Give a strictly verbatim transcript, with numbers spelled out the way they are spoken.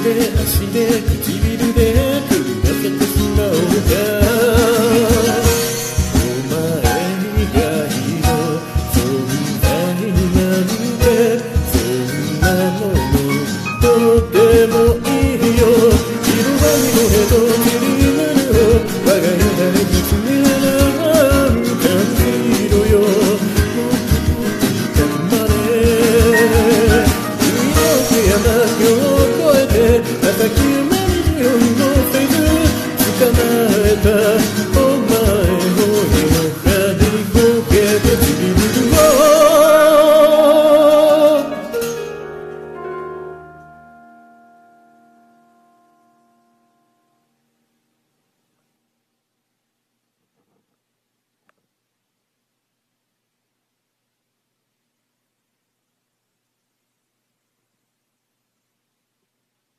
で足で唇で繰り分けてしまおうか。お前以外の存在なんてそんなものどうでもいいよ。色はみのへときりぬるを我が家で見つめな感じろよ。もっと頑張れ。君の毛やな今日を越えて叩き